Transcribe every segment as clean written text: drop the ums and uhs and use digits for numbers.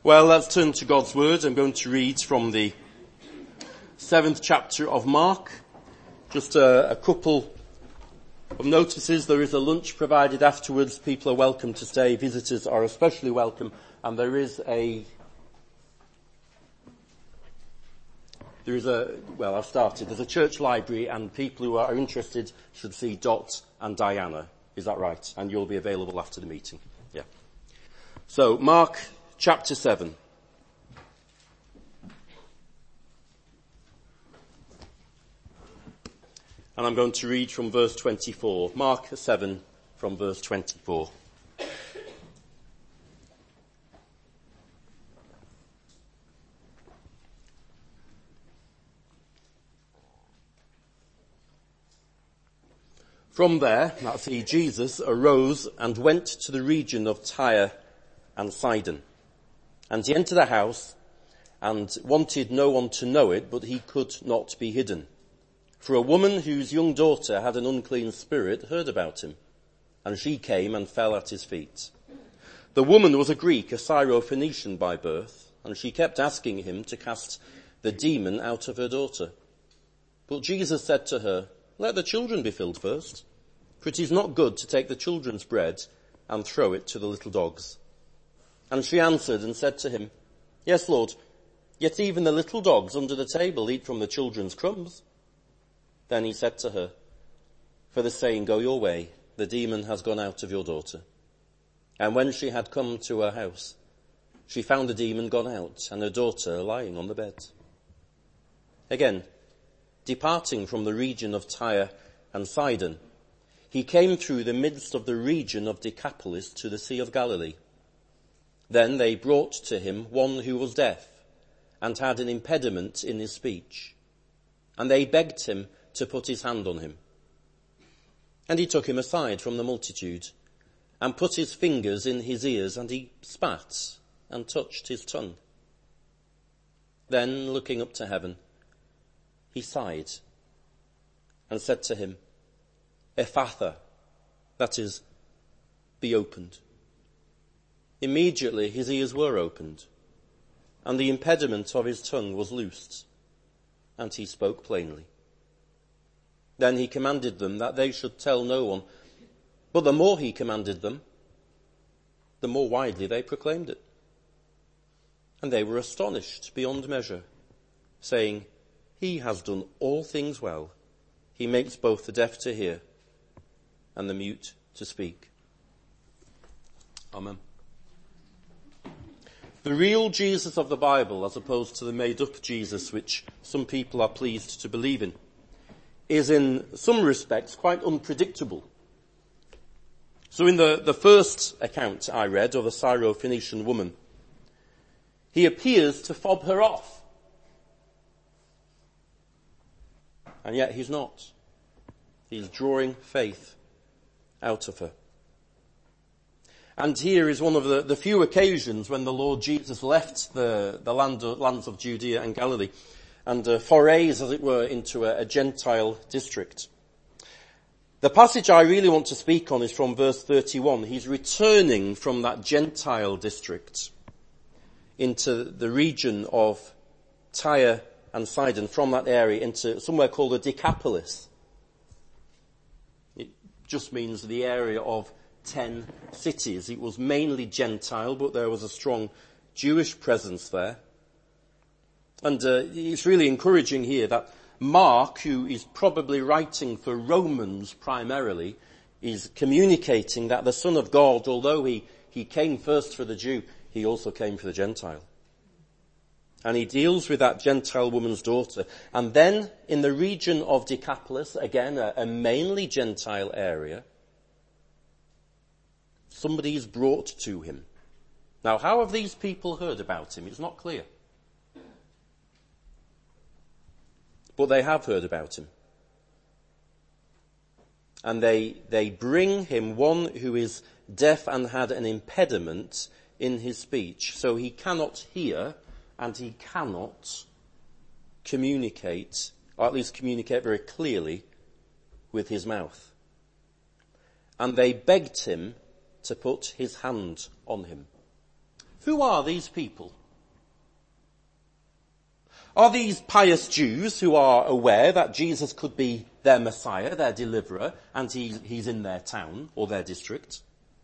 Well, let's turn to God's Word. I'm going to read from the 7th chapter of Mark. Just a couple of notices. There is a lunch provided afterwards. People are welcome to stay. Visitors are especially welcome. And there's a church library, and people who are interested should see Dot and Diana. Is that right? And you'll be available after the meeting. Yeah. So, Mark chapter 7. And I'm going to read from verse 24. Mark 7 from verse 24. From there, that's he, Jesus, arose and went to the region of Tyre and Sidon. And he entered a house and wanted no one to know it, but he could not be hidden. For a woman whose young daughter had an unclean spirit heard about him, and she came and fell at his feet. The woman was a Greek, a Syrophoenician by birth, and she kept asking him to cast the demon out of her daughter. But Jesus said to her, "Let the children be filled first, for it is not good to take the children's bread and throw it to the little dogs." And she answered and said to him, "Yes, Lord, yet even the little dogs under the table eat from the children's crumbs." Then he said to her, "For the saying, go your way, the demon has gone out of your daughter." And when she had come to her house, she found the demon gone out and her daughter lying on the bed. Again, departing from the region of Tyre and Sidon, he came through the midst of the region of Decapolis to the Sea of Galilee. Then they brought to him one who was deaf and had an impediment in his speech, and they begged him to put his hand on him. And he took him aside from the multitude and put his fingers in his ears, and he spat and touched his tongue. Then, looking up to heaven, he sighed and said to him, "Ephphatha," that is, be opened. Immediately his ears were opened, and the impediment of his tongue was loosed, and he spoke plainly. Then he commanded them that they should tell no one, but the more he commanded them, the more widely they proclaimed it. And they were astonished beyond measure, saying, "He has done all things well. He makes both the deaf to hear and the mute to speak." Amen. The real Jesus of the Bible, as opposed to the made-up Jesus which some people are pleased to believe in, is in some respects quite unpredictable. So in the first account I read of the Syrophoenician woman, he appears to fob her off. And yet he's not. He's drawing faith out of her. And here is one of the few occasions when the Lord Jesus left the lands of Judea and Galilee and forays, as it were, into a Gentile district. The passage I really want to speak on is from verse 31. He's returning from that Gentile district into the region of Tyre and Sidon, from that area into somewhere called the Decapolis. It just means the area of 10 cities. It was mainly Gentile, but there was a strong Jewish presence there. And it's really encouraging here that Mark, who is probably writing for Romans primarily, is communicating that the Son of God, although he came first for the Jew, he also came for the Gentile. And he deals with that Gentile woman's daughter. And then in the region of Decapolis, again a mainly Gentile area, somebody is brought to him. Now, how have these people heard about him? It's not clear. But they have heard about him. And they bring him one who is deaf and had an impediment in his speech. So he cannot hear and he cannot communicate, or at least communicate very clearly with his mouth. And they begged him to put his hand on him. Who are these people? Are these pious Jews who are aware that Jesus could be their Messiah, their deliverer, and he's in their town or their district?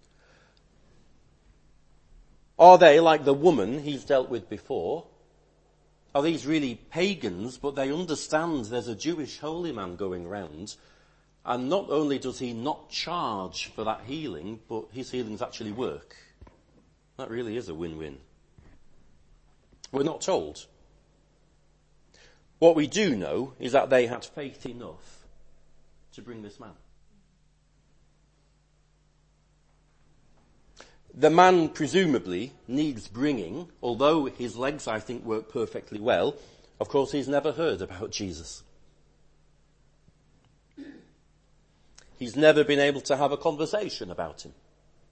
Are they like the woman he's dealt with before? Are these really pagans, but they understand there's a Jewish holy man going round, and not only does he not charge for that healing, but his healings actually work? That really is a win-win. We're not told. What we do know is that they had faith enough to bring this man. The man presumably needs bringing, although his legs, I think, work perfectly well. Of course, he's never heard about Jesus. He's never been able to have a conversation about him.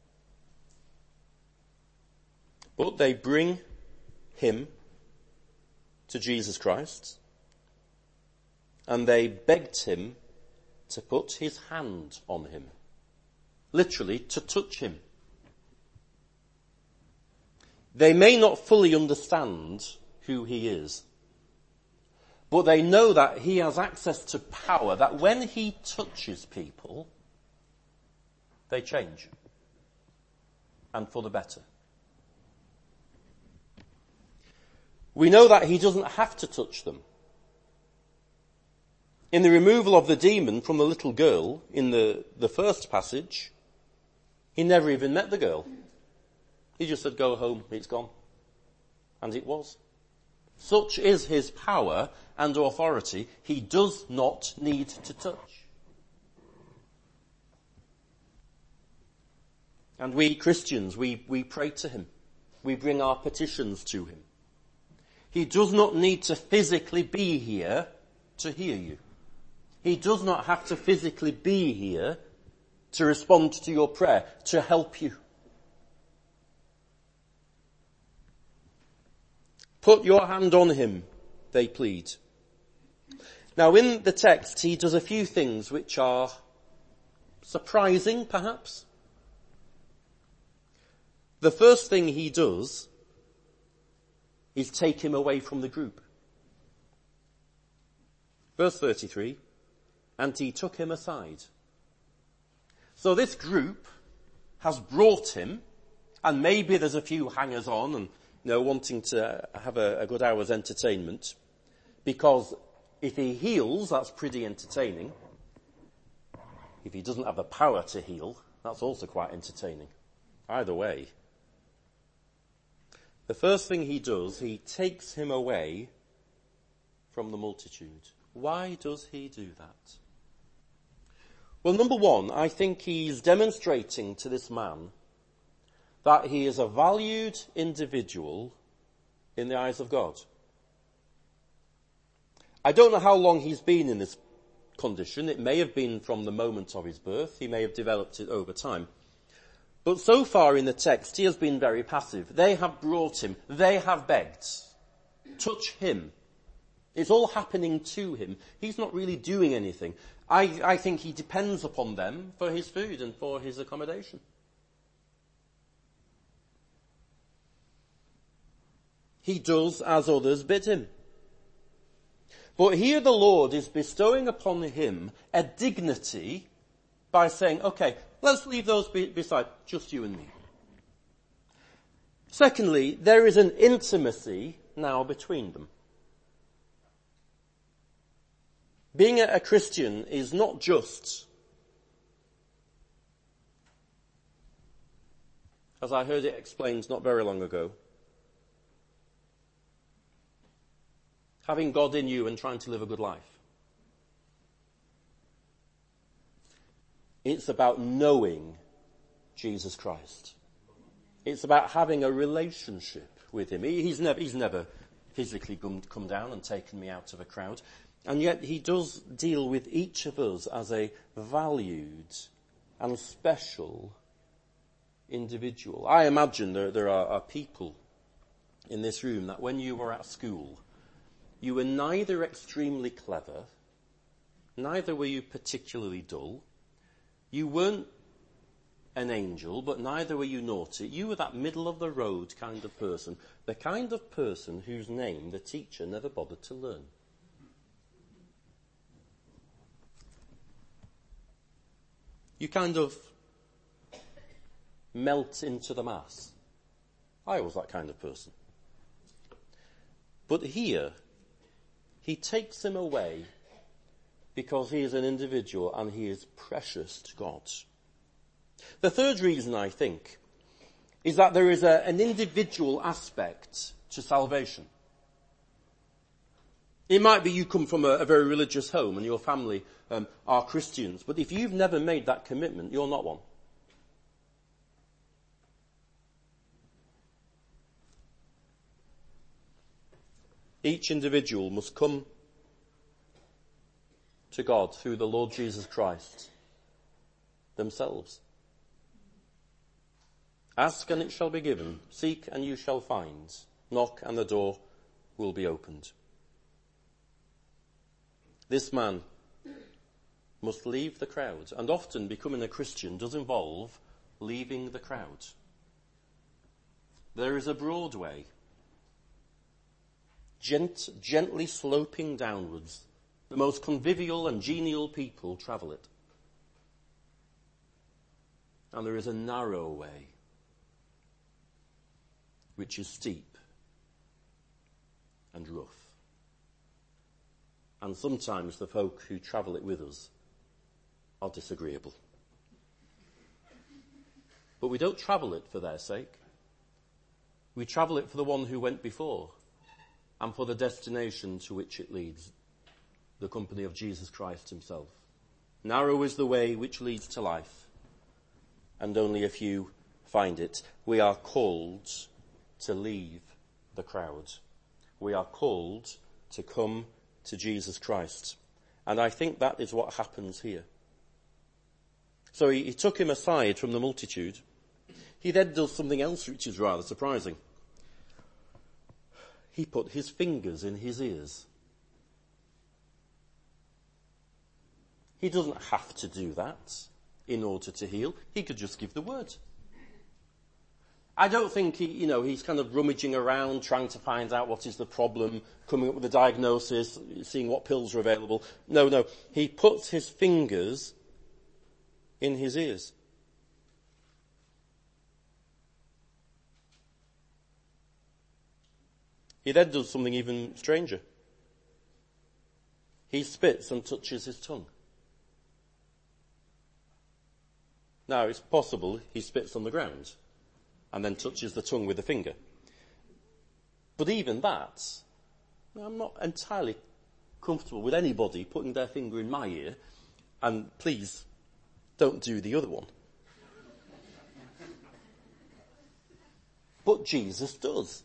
But they bring him to Jesus Christ, and they begged him to put his hand on him. Literally, to touch him. They may not fully understand who he is, but they know that he has access to power, that when he touches people, they change. And for the better. We know that he doesn't have to touch them. In the removal of the demon from the little girl, in the first passage, he never even met the girl. He just said, go home, it's gone. And it was. Such is his power and authority, he does not need to touch. And we Christians, we pray to him. We bring our petitions to him. He does not need to physically be here to hear you. He does not have to physically be here to respond to your prayer, to help you. Put your hand on him, they plead. Now in the text he does a few things which are surprising, perhaps. The first thing he does is take him away from the group. Verse 33, and he took him aside. So this group has brought him, and maybe there's a few hangers-on and wanting to have a good hour's entertainment, because if he heals, that's pretty entertaining. If he doesn't have the power to heal, that's also quite entertaining. Either way. The first thing he does, he takes him away from the multitude. Why does he do that? Well, number one, I think he's demonstrating to this man that he is a valued individual in the eyes of God. I don't know how long he's been in this condition. It may have been from the moment of his birth. He may have developed it over time. But so far in the text, he has been very passive. They have brought him. They have begged. Touch him. It's all happening to him. He's not really doing anything. I think he depends upon them for his food and for his accommodation. He does as others bid him. But here the Lord is bestowing upon him a dignity by saying, okay, let's leave those beside, just you and me. Secondly, there is an intimacy now between them. Being a Christian is not just, as I heard it explained not very long ago, having God in you and trying to live a good life. It's about knowing Jesus Christ. It's about having a relationship with him. He's never physically come down and taken me out of a crowd. And yet he does deal with each of us as a valued and special individual. I imagine there are people in this room that when you were at school, you were neither extremely clever, neither were you particularly dull. You weren't an angel, but neither were you naughty. You were that middle of the road kind of person, the kind of person whose name the teacher never bothered to learn. You kind of melt into the mass. I was that kind of person. But here, he takes him away because he is an individual and he is precious to God. The third reason, I think, is that there is an individual aspect to salvation. It might be you come from a very religious home and your family are Christians, but if you've never made that commitment, you're not one. Each individual must come to God through the Lord Jesus Christ themselves. Ask and it shall be given. Seek and you shall find. Knock and the door will be opened. This man must leave the crowd, and often becoming a Christian does involve leaving the crowd. There is a broad way, gently sloping downwards. The most convivial and genial people travel it. And there is a narrow way, which is steep and rough. And sometimes the folk who travel it with us are disagreeable. But we don't travel it for their sake. We travel it for the one who went before and for the destination to which it leads, the company of Jesus Christ himself. Narrow is the way which leads to life, and only a few find it. We are called to leave the crowd. We are called to come to Jesus Christ. And I think that is what happens here. So he took him aside from the multitude. He then does something else which is rather surprising. He put his fingers in his ears. He doesn't have to do that in order to heal. He could just give the word. I don't think he's kind of rummaging around trying to find out what is the problem, coming up with a diagnosis, seeing what pills are available. No. He puts his fingers in his ears. He then does something even stranger. He spits and touches his tongue. Now, it's possible he spits on the ground and then touches the tongue with a finger. But even that, I'm not entirely comfortable with anybody putting their finger in my ear, and please don't do the other one. But Jesus does.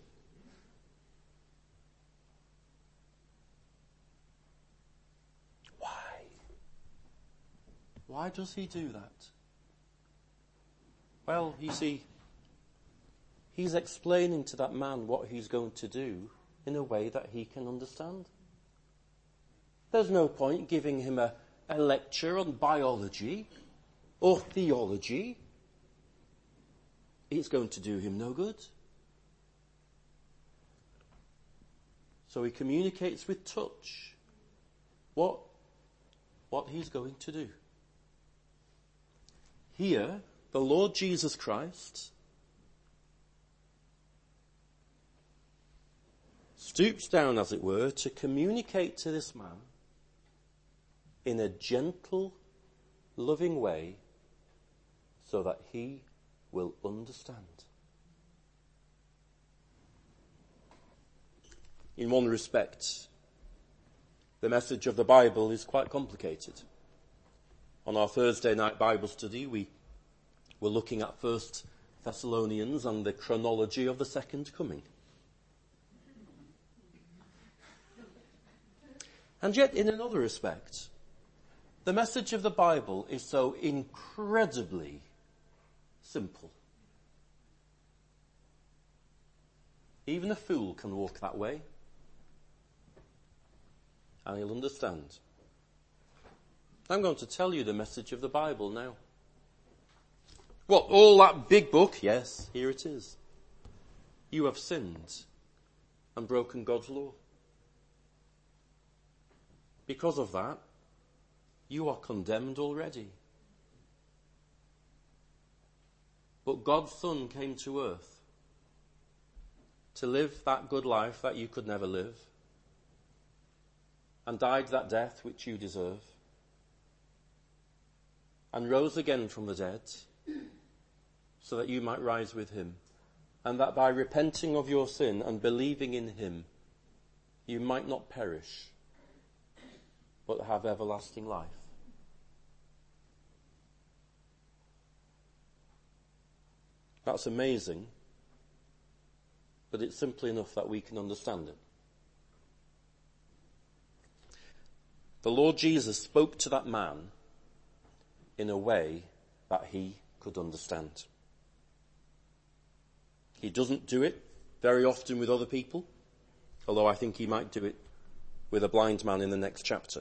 Why? Why does he do that? Well, you see, he's explaining to that man what he's going to do in a way that he can understand. There's no point giving him a lecture on biology or theology. It's going to do him no good. So he communicates with touch what he's going to do. Here, the Lord Jesus Christ stoops down, as it were, to communicate to this man in a gentle, loving way so that he will understand. In one respect, the message of the Bible is quite complicated. On our Thursday night Bible study, we were looking at 1 Thessalonians and the chronology of the second coming. And yet, in another respect, the message of the Bible is so incredibly simple. Even a fool can walk that way, and he'll understand. I'm going to tell you the message of the Bible now. What, all that big book? Yes, here it is. You have sinned and broken God's law. Because of that, you are condemned already. But God's Son came to earth to live that good life that you could never live, and died that death which you deserve, and rose again from the dead so that you might rise with him, and that by repenting of your sin and believing in him, you might not perish, but have everlasting life. That's amazing, but it's simply enough that we can understand it. The Lord Jesus spoke to that man in a way that he could understand. He doesn't do it very often with other people, although I think he might do it with a blind man in the next chapter.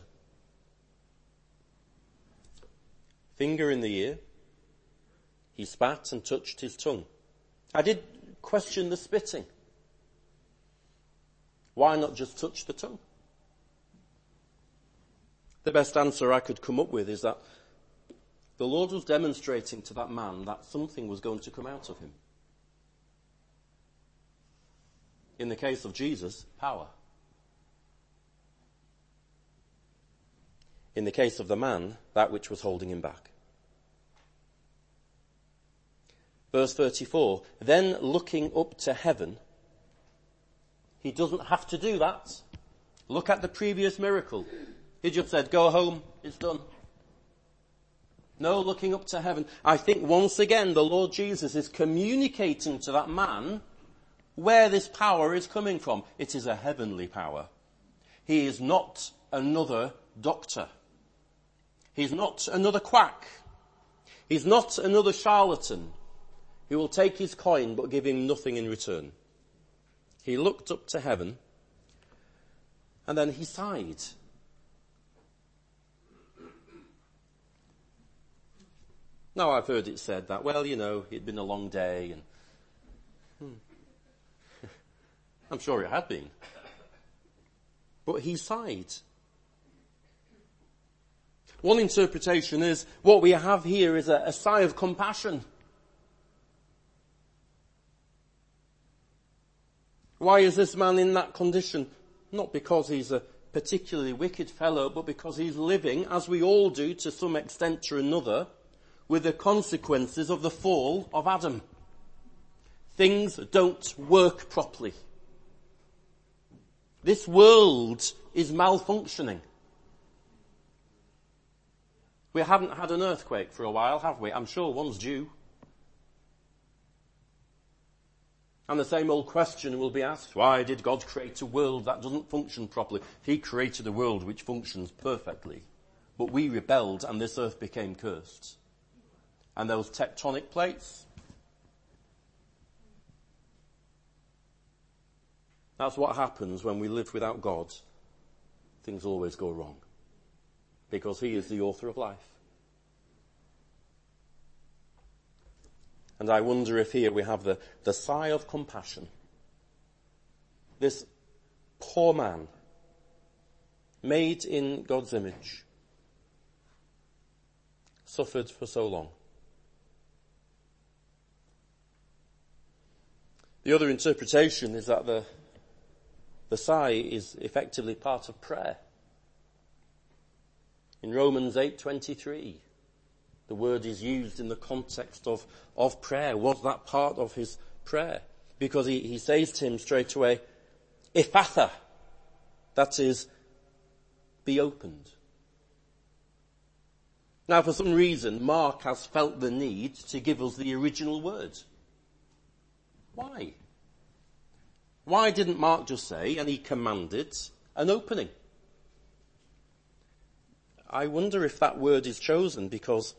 Finger in the ear, he spat and touched his tongue. I did question the spitting. Why not just touch the tongue? The best answer I could come up with is that the Lord was demonstrating to that man that something was going to come out of him. In the case of Jesus, power. In the case of the man, that which was holding him back. Verse 34, then looking up to heaven, he doesn't have to do that. Look at the previous miracle. He just said, go home, it's done. No, looking up to heaven. I think once again the Lord Jesus is communicating to that man where this power is coming from. It is a heavenly power. He is not another doctor. He's not another quack. He's not another charlatan who will take his coin but give him nothing in return. He looked up to heaven and then he sighed. Now I've heard it said that, well, you know, it'd been a long day and I'm sure it had been. But he sighed. One interpretation is what we have here is a sigh of compassion. Why is this man in that condition? Not because he's a particularly wicked fellow, but because he's living, as we all do to some extent or another, with the consequences of the fall of Adam. Things don't work properly. This world is malfunctioning. We haven't had an earthquake for a while, have we? I'm sure one's due. And the same old question will be asked, why did God create a world that doesn't function properly? He created a world which functions perfectly. But we rebelled and this earth became cursed. And those tectonic plates, that's what happens when we live without God. Things always go wrong. Because he is the author of life. And I wonder if here we have the sigh of compassion. This poor man, made in God's image, suffered for so long. The other interpretation is that the sigh is effectively part of prayer. In Romans 8:23, the word is used in the context of prayer. Was that part of his prayer? Because he says to him straight away, Ephatha, that is, be opened. Now, for some reason, Mark has felt the need to give us the original word. Why? Why didn't Mark just say, and he commanded, an opening? I wonder if that word is chosen because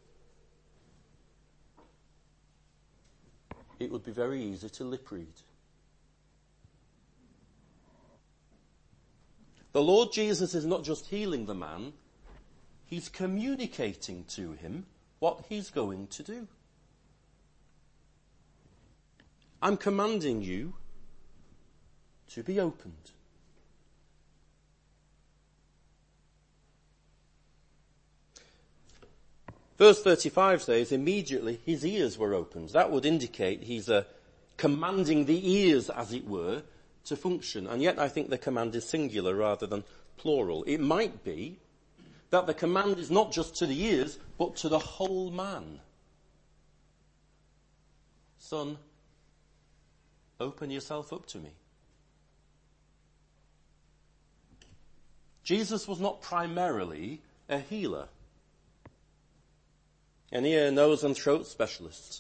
it would be very easy to lip read. The Lord Jesus is not just healing the man, he's communicating to him what he's going to do. I'm commanding you to be opened. Verse 35 says, immediately his ears were opened. That would indicate he's commanding the ears, as it were, to function. And yet I think the command is singular rather than plural. It might be that the command is not just to the ears, but to the whole man. Son, open yourself up to me. Jesus was not primarily a healer, an ear, nose and throat specialist.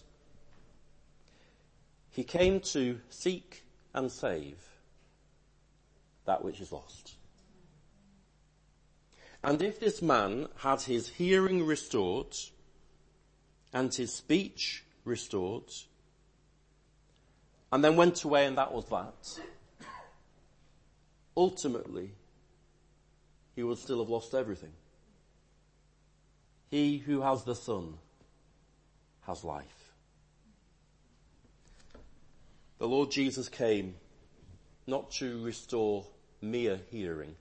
He came to seek and save that which is lost. And if this man had his hearing restored and his speech restored, and then went away and that was that, ultimately he would still have lost everything. He who has the Son has life. The Lord Jesus came not to restore mere hearing,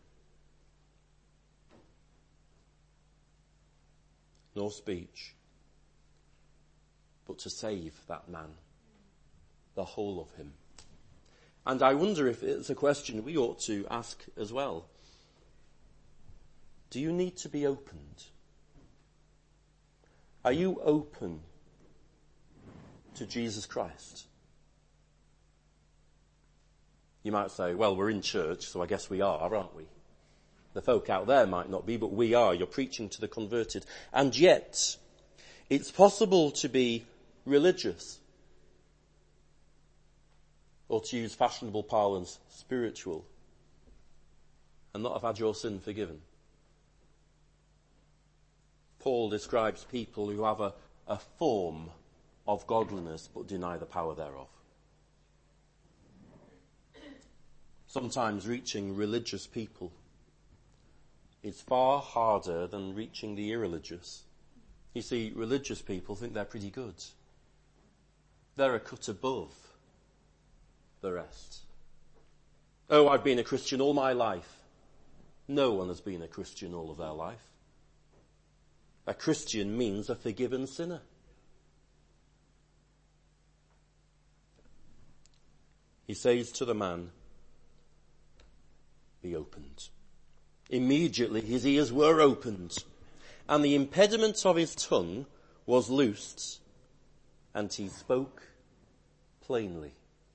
nor speech, but to save that man, the whole of him. And I wonder if it's a question we ought to ask as well. Do you need to be opened? Are you open to Jesus Christ? You might say, well, we're in church, so I guess we are, aren't we? The folk out there might not be, but we are. You're preaching to the converted. And yet, it's possible to be religious, or to use fashionable parlance, spiritual, and not have had your sin forgiven. Paul describes people who have a form of godliness but deny the power thereof. Sometimes reaching religious people is far harder than reaching the irreligious. You see, religious people think they're pretty good. They're a cut above the rest. Oh, I've been a Christian all my life. No one has been a Christian all of their life. A Christian means a forgiven sinner. He says to the man, be opened. Immediately his ears were opened, and the impediment of his tongue was loosed, and he spoke plainly.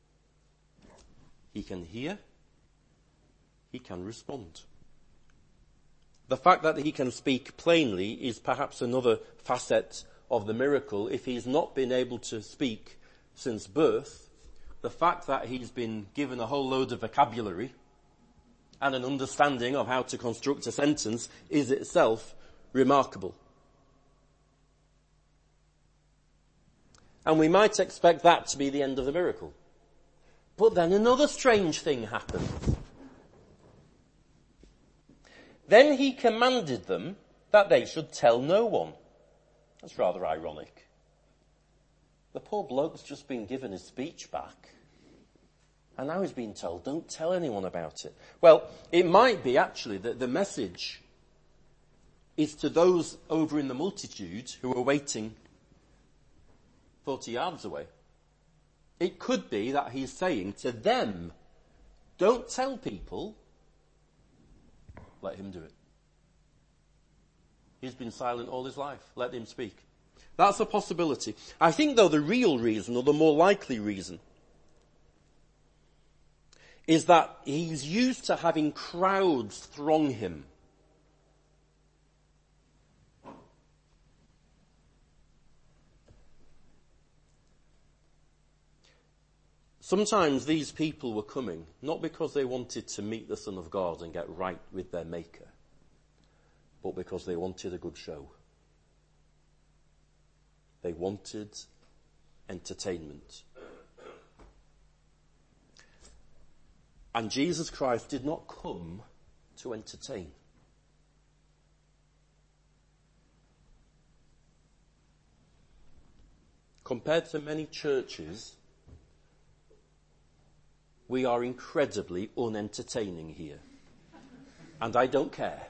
He can hear, he can respond. The fact that he can speak plainly is perhaps another facet of the miracle. If he's not been able to speak since birth, the fact that he's been given a whole load of vocabulary and an understanding of how to construct a sentence is itself remarkable. And we might expect that to be the end of the miracle. But then another strange thing happened. Then he commanded them that they should tell no one. That's rather ironic. The poor bloke's just been given his speech back. And now he's been told, don't tell anyone about it. Well, it might be actually that the message is to those over in the multitude who are waiting 40 yards away. It could be that he's saying to them, don't tell people, let him do it. He's been silent all his life. Let him speak. That's a possibility. I think, though, the real reason, or the more likely reason, is that he's used to having crowds throng him. Sometimes these people were coming, not because they wanted to meet the Son of God and get right with their Maker, but because they wanted a good show. They wanted entertainment. And Jesus Christ did not come to entertain. Compared to many churches, we are incredibly unentertaining here. And I don't care.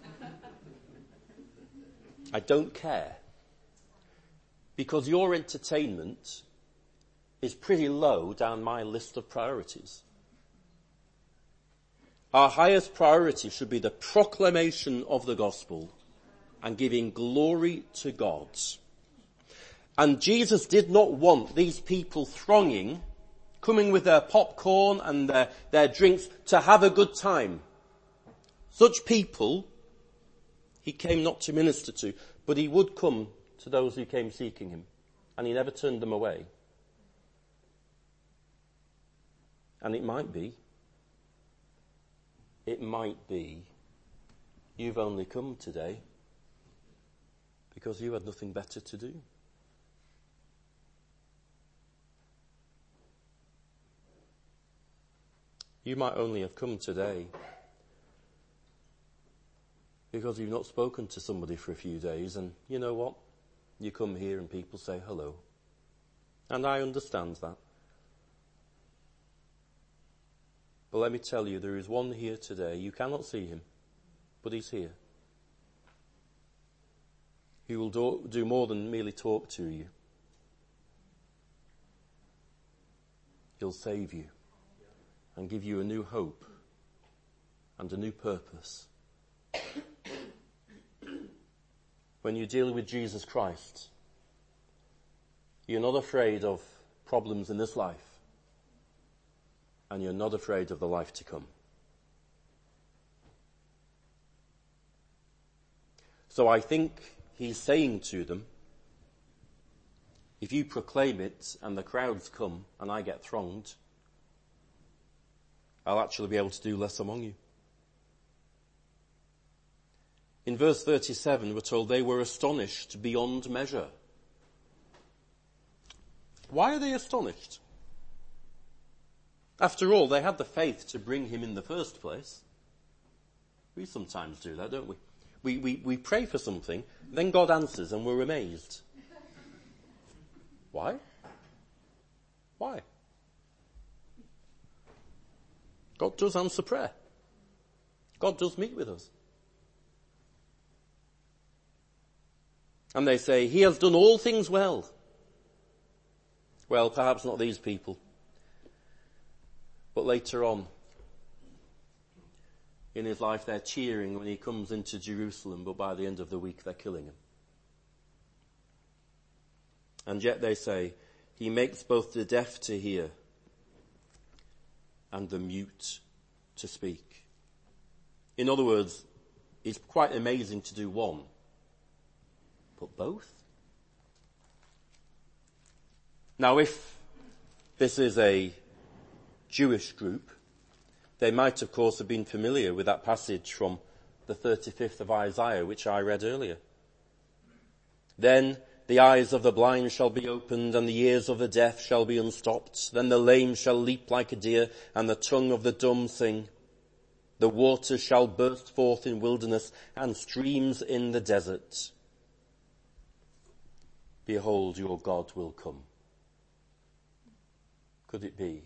I don't care. Because your entertainment is pretty low down my list of priorities. Our highest priority should be the proclamation of the gospel and giving glory to God. And Jesus did not want these people thronging, coming with their popcorn and their drinks to have a good time. Such people he came not to minister to, but he would come to those who came seeking him, and he never turned them away. And it might be, you've only come today because you had nothing better to do. You might only have come today because you've not spoken to somebody for a few days, and you know what? You come here and people say hello. And I understand that. But let me tell you, there is one here today. You cannot see him, but he's here. He will do more than merely talk to you. He'll save you and give you a new hope and a new purpose. When you deal with Jesus Christ, you're not afraid of problems in this life, and you're not afraid of the life to come. So I think he's saying to them, if you proclaim it and the crowds come and I get thronged, I'll actually be able to do less among you. In verse 37, we're told they were astonished beyond measure. Why are they astonished? After all, they had the faith to bring him in the first place. We sometimes do that, don't we? We pray for something, then God answers and we're amazed. Why? Why? God does answer prayer. God does meet with us. And they say, he has done all things well. Well, perhaps not these people. But later on in his life, they're cheering when he comes into Jerusalem, but by the end of the week, they're killing him. And yet they say, he makes both the deaf to hear and the mute to speak. In other words, it's quite amazing to do one, but both? Now, if this is a Jewish group, they might, of course, have been familiar with that passage from the 35th of Isaiah, which I read earlier. Then the eyes of the blind shall be opened, and the ears of the deaf shall be unstopped. Then the lame shall leap like a deer, and the tongue of the dumb sing. The waters shall burst forth in wilderness, and streams in the desert. Behold, your God will come. Could it be?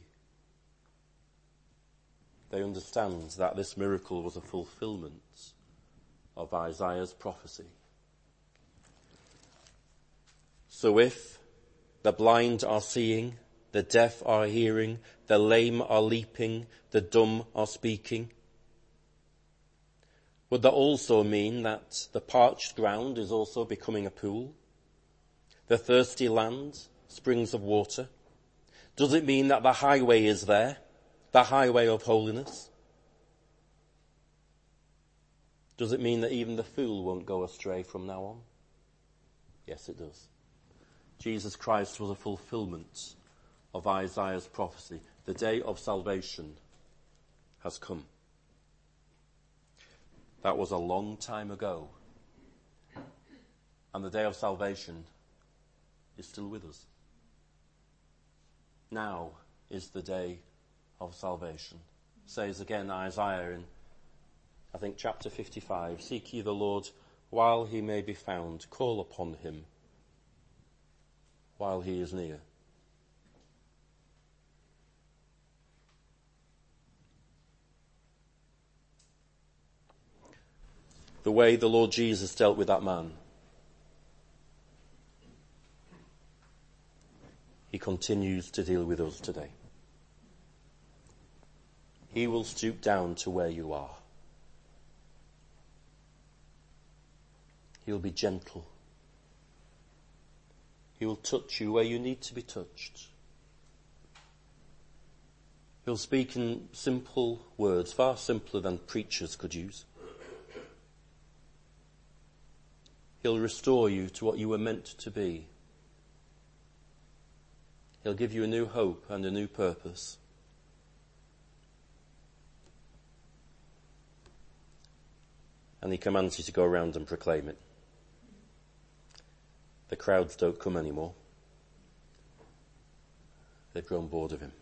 They understand that this miracle was a fulfillment of Isaiah's prophecy. So if the blind are seeing, the deaf are hearing, the lame are leaping, the dumb are speaking, would that also mean that the parched ground is also becoming a pool? The thirsty land, springs of water? Does it mean that the highway is there? The highway of holiness? Does it mean that even the fool won't go astray from now on? Yes, it does. Jesus Christ was a fulfillment of Isaiah's prophecy. The day of salvation has come. That was a long time ago. And the day of salvation is still with us. Now is the day of salvation. Says again Isaiah in, I think, chapter 55, seek ye the Lord while he may be found, call upon him while he is near. the way the Lord Jesus dealt with that man, he continues to deal with us today. He will stoop down to where you are. He'll be gentle. He will touch you where you need to be touched. He'll speak in simple words, far simpler than preachers could use. He'll restore you to what you were meant to be. He'll give you a new hope and a new purpose. And he commands you to go around and proclaim it. The crowds don't come anymore. They've grown bored of him.